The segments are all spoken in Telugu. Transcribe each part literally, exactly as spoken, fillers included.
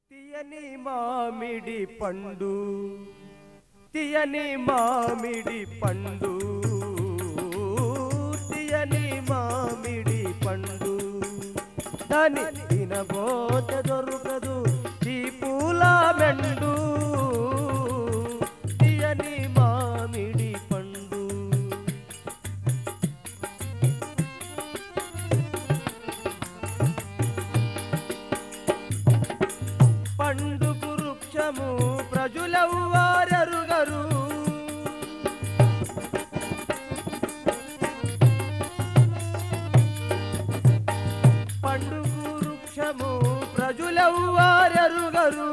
తీయని మామిడి పండు తీయని మామిడి పండు తీయని మామిడి పండు దాని తినబోతే దొరకదు ఈ పూల మెండు తీయని మామిడి పండు పండు వృక్షము ప్రజులెవ్వారెరుగరు పండు వృక్షము ప్రజులెవ్వారెరుగరు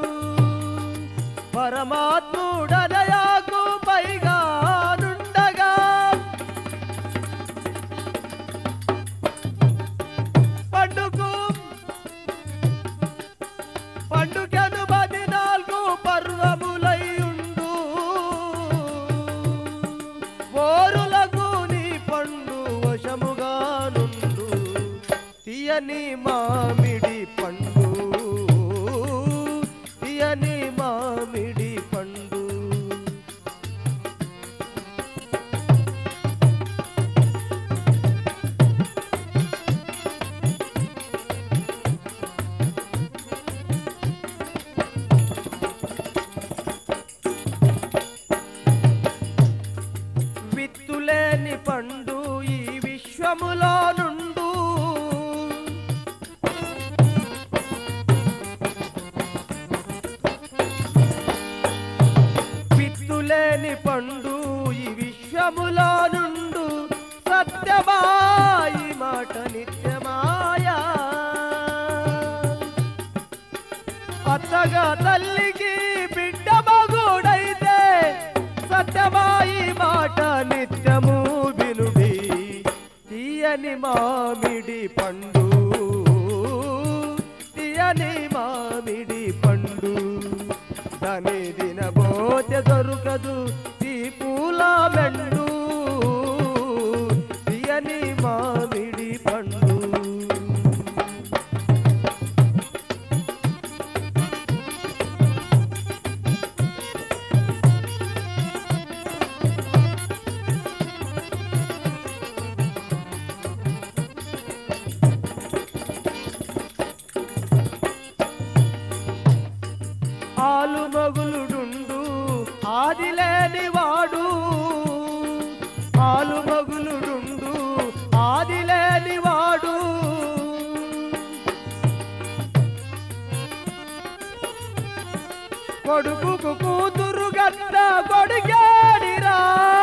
పరమాత్ముడనయాకు పైగా నుండగా పండుకు పండుగను పదినాలుగు పర్వములయుండు ఓరులకు నీ పండు వశముగానుండు తీయని మామిడి పండు తీయని మామిడి పండు విత్తులేని పండు ఈ విశ్వములో నుండు విత్తులేని పండు ఈ విశ్వములో నుండు సత్యమాయి మాట నిత్యమాయా అత్తగా తల్లికి బిడ్డ మగుడైతే సత్యమాయి మాట నిత్యము వినుడి తీయని మామిడి పండు తీయని మామిడి పండు దాని దినబోతే దొరకదు ఈ పూల మెండు తీయని మామిడి పండు ఆలు మగులుడుండు ఆదిలేని వాడు ఆలు మగులుడుండు ఆదిలేని వాడు కొడుకుకు కూతురు గట్ట కొడుకేడిరా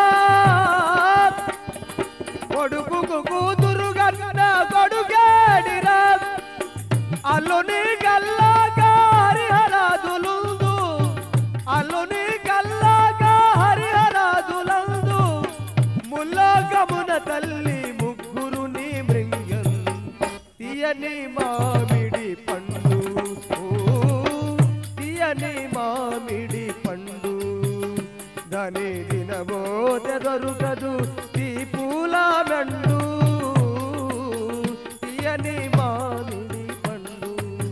కొడుకుకు కూతురు గట్ట కొడుకేడిరా అల్లుని గల్లాగా హరిహరాదులుందు అల్లుని గల్లాగా హరిహరాదులందు ముల్లోకమున తల్లి ముగ్గురుని మృంగన్ తీయని మామిడి పండు తీయని మామిడి పండు దాని దినబోతే దొరకదు ఈ పూల మెండు తీయని మామిడి పండు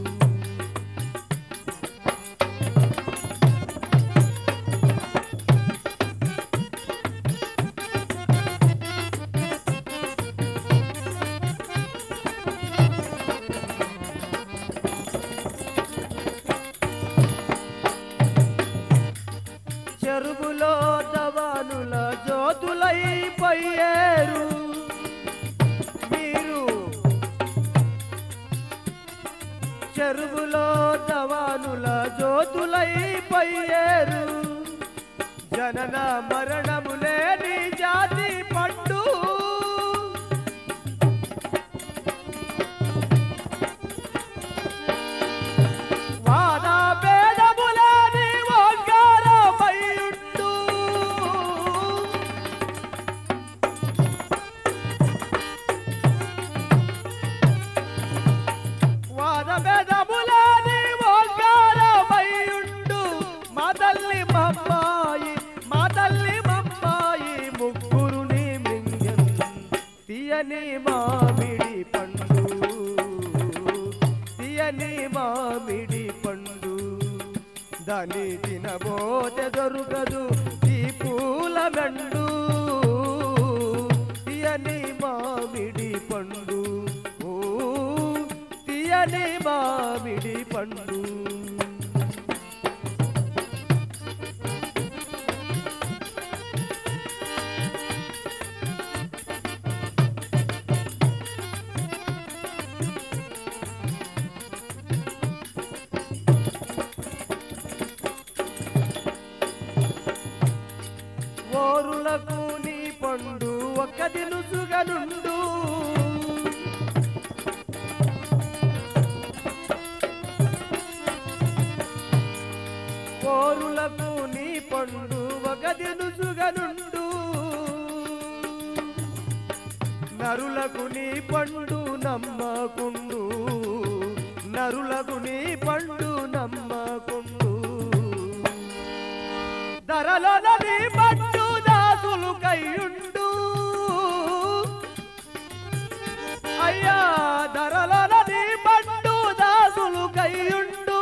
చెరువులో జవానుల జ్యోతులైపోయేరు మీరు చెరువులో జవానుల జ్యోతులైపోయేరు జనన మరణము లేని జాతి పండు వాద భేదములేని ఓంకారమయుండు వాద భేదములేని ఓంకారమయుండు మా తల్లి మమ్మాయి మా తల్లి మమ్మాయి ముగ్గురుని మింగన్ తీయని మామిడి పండు తీయని మామిడి పండు దాని తినబోతే దొరకదు ఈ పూల మెండు తీయని మామిడి పండు ఓ తీయని మామిడి పండు ఓరులకు నీ పండు ఒక్క దినుసుగనుండు ఓరులకు నీ పండు ఒక దినుసుగనుండు నరులకు నీ పండు నమ్మకుండు నరులకు నీ పండు నమ్మకుండు ధరలో నీ పండు దాసులు కయ్యుండు అయ్యా ధరలో నీ పండు దాసులు కయ్యుండు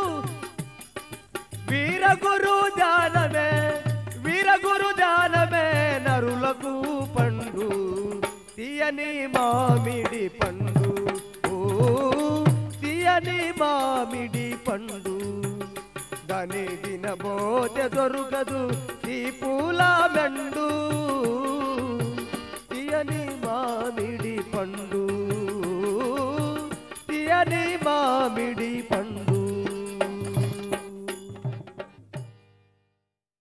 వీరగురు ధ్యానమే వీరగురు ధ్యానమే నరులకు పండు తీయని మామిడి పండు ఓ తీయని మామిడి పండు దాని తినబోతే దొరకదు ఈ పూల మెండు